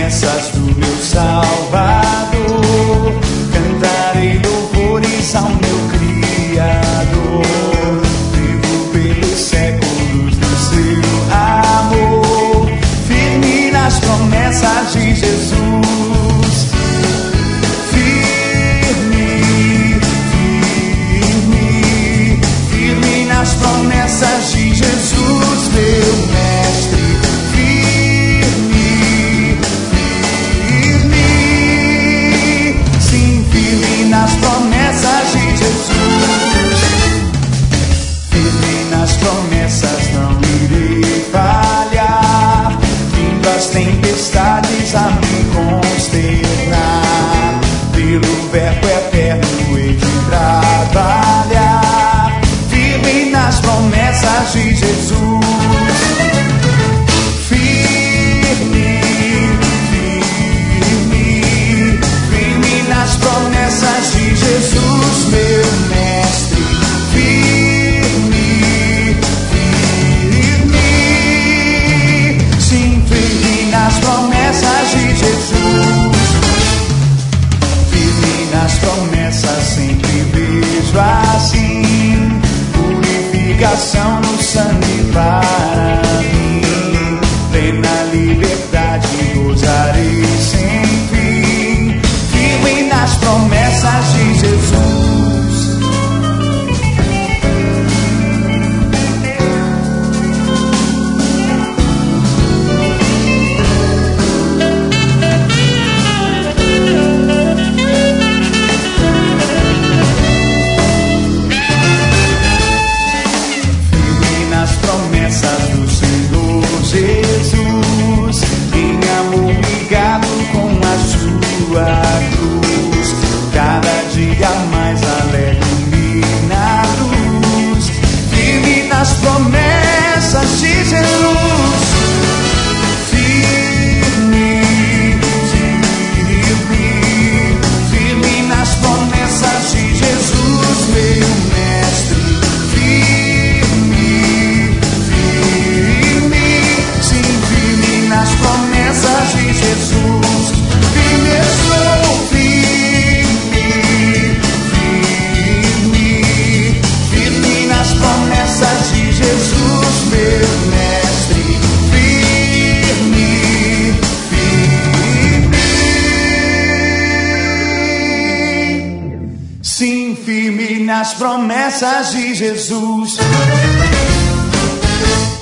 promessas do meu Salvador, cantarei louvores ao meu Criador. Vivo pelos séculos do seu amor, firme nas promessas de Jesus. Firme nas promessas de Jesus, meu mestre. Nas promessas de Jesus, firme nas promessas, não irei falhar, vindo as tempestades a me consternar, pelo verbo eterno hei de trabalhar, firme nas promessas de Jesus. Nas promessas de Jesus, meu mestre, firme, sim, firme nas promessas de Jesus, firme nas promessas, sempre vejo assim, purificação no sangue para mim, plena liberdade gozarei sem fim, nas promessas de Jesus. Firme nas promessas do Senhor Jesus, em amor ligado com a sua cruz, cada dia mais alegre na luz, firme nas promessas de Jesus, firme nas promessas de Jesus, meu mestre, sim, firme nas promessas de Jesus, firme estou, nas promessas de Jesus, meu mestre, sim, firme nas promessas de Jesus.